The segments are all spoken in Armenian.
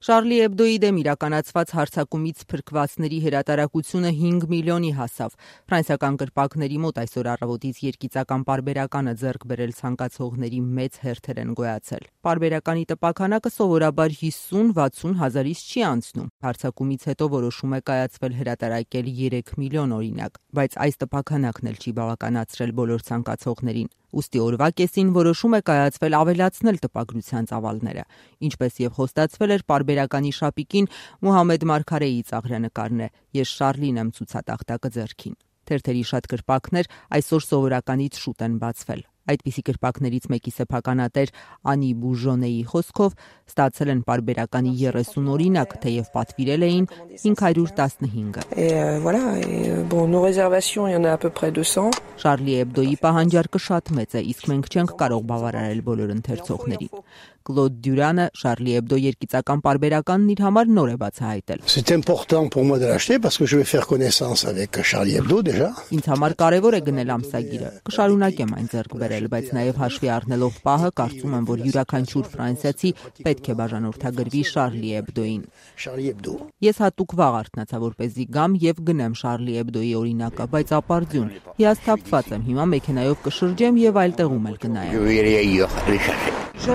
Շարլի Էբդոյի դեմ իրականացված հարձակումից փրկվածների հրատարակությունը 5 միլիոնի հասավ։ Ֆրանսիական կրպակների մոտ այսօր առավոտից երգիծական պարբերականը ձեռք բերել ցանկացողների մեծ հերթեր են գոյացել։ Պարբերականի տպաքանակը սովորաբար 50-60 հազարից չի անցնում։ Հարձակումից հետո որոշում է կայացվել հրատարակել 3 միլիոն օրինակ, բայց այս տպաքանակն էլ չի բավականացրել բոլոր ցանկացողներին։ Ուստի օրվա կեսին որոշում է կայացվել ավելացնել տպագրության ծավալները, ինչպես եւ խոստացվել էր պարբերականի շապիկին Մուհամեդ Մարգարեի ծաղրանկարն է «Ես Շարլին եմ» ցուցատախտակը ձեռքին։ Թերթերի շատ կրպակներ այսօր սովորականից շուտ են բացվել։ Այդպիսի կրպակներից մեկի սեփականատեր Անի Բուժոնեի խոսքով ստացել են պարբերականի 30 օրինակ, թեև պատվիրել էին 515-ը։ Շարլի Էբդոյի պահանջարկը շատ մեծ է, իսկ մենք չենք կարող բավարարել բոլոր ընթերցողներին։ Կլոդ Դյուրանը Շարլի Էբդո երգիծական պարբերականն իր համար նոր է բացահայտել։ Ինձ համար կարևոր է գնել ամսագիրը, կշարունակեմ այն ձեռք բերել, բայց նաև հաշվի առնելով պահը, կարծում եմ, որ յուրաքանչյուր ֆրանսիացի պետք է բաժանորդագրվի Շարլի Էբդոյին։ Ես հատուկ վաղ արթնացա, որպեսզի գամ եւ գնեմ Շարլի Էբդոյի օրինակը, բայց ապարդյուն, հիասթափված եմ, հիմա մեքենայով կշրջեմ եւ այլ տեղում էլ կնայեմ։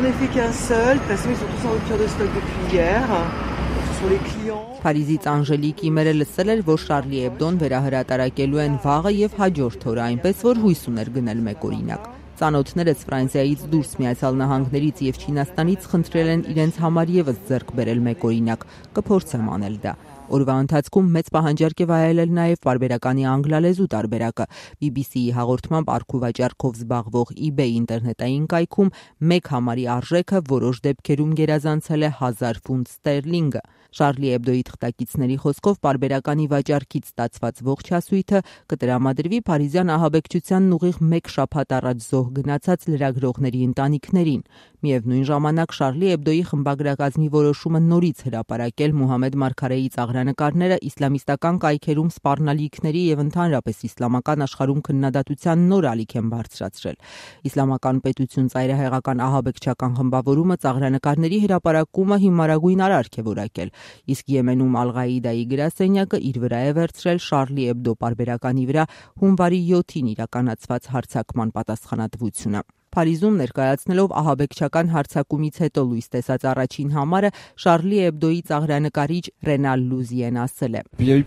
Փարիզից Անժելիկ իմերը լսել էր, որ Շարլի Էբդոն վերահրատարակելու են վաղը եւ հաջորդ օրը, այնպես որ հույս ուներ գնել մեկ օրինակ։ Ծանոթներս Ֆրանսիայից դուրս Միացյալ Նահանգներից եւ Չինաստանից խնդրել են իրենց համար եւս ձեռք բերել մեկ օրինակ, կփորձեմ անել դա։ Օրվա ընթացքում մեծ պահանջարկ է վայելել նաև պարբերականի անգլալեզու տարբերակը։ BBC-ի հաղորդմամբ առքուվաճառքով զբաղվող eBay ինտերնետային կայքում մեկ համարի արժեքը որոշ դեպքերում գերազանցել է 1000 ֆունտ ստերլինգը։ Շարլի Էբդոյի թղթակիցների խոսքով պարբերականի վաճառքից ստացված ողջ հասույթը կտրամադրվի Փարիզյան ահաբեկչությանն ուղիղ 1 շաբաթ առաջ զոհ գնացած լրագրողների ընտանիքներին։ Միևնույն ժամանակ Շարլի Էբդոյի խմբագրակազմի որոշումը նորից հրապարակել Մուհամեդ Մարգարեի ծաղրանկարները իսլամիստական կայքերում սպառնալիքների եւ ընդհանրապես իսլամական աշխարհում քննադատության նոր ալիք են բարձրացրել։ Իսլամական պետություն ծայրահեղական ահաբեկչական խմբավորումը ծաղրանկարների հրապարակումը հիմարագույն արարք է որակել, իսկ Եմենում Ալ-Ղաիդայի գրասենյակը իր վրա է վերցրել Շարլի Էբդո պարբերականի վրա հունվարի 7-ին իրականացված հարձակման պատասխանատվությունը։ Փարիզում ներկայացնելով ահաբեկչական հարձակումից հետո լույս տեսած առաջին համարը Շարլի Էբդոյի ծաղրանկարիչ Ռենալ Լուզիեն ասել է.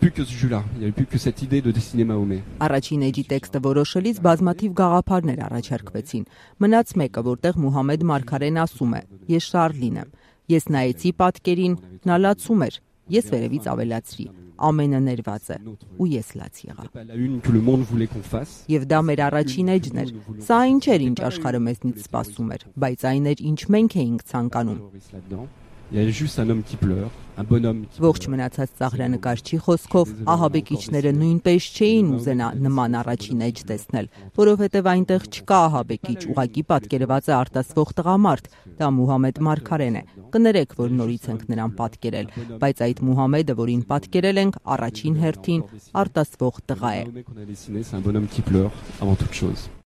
Առաջին էջի տեքստը որոշելիս բազմաթիվ գաղափարներ առաջարկվեցին։ Մնաց մեկը, որտեղ Մուհամեդ Մարգարեն ասում է. Ես Շարլին եմ։ Ես նայեցի պատկերին, նա լացում էր, ես վերևից ավելացրի, ամենը ներված է, ու ես լաց եղա։ Եվ դա մեր առաջին էջն էր, սա այն չէր, ինչ աշխարհը մեզնից սպասում էր, բայց այն էր, ինչ մենք էինք ցանկանում։ Ողջ մնացած ծաղրանկարչի խոսքով ահաբեկիչները նույնպես չէին ուզենա նման առաջին էջ տեսնել, որովհետև այնտեղ չկա ահաբեկիչ, ուղղակի պատկերված է արտասվող տղամարդ, դա Մուհամեդ Մարգարեն է։ Կներեք, որ նորից ենք նրան պատկերել, բայց այդ Մուհամեդը, որին պատկերել ենք, առաջին հերթին արտասվող տղա է։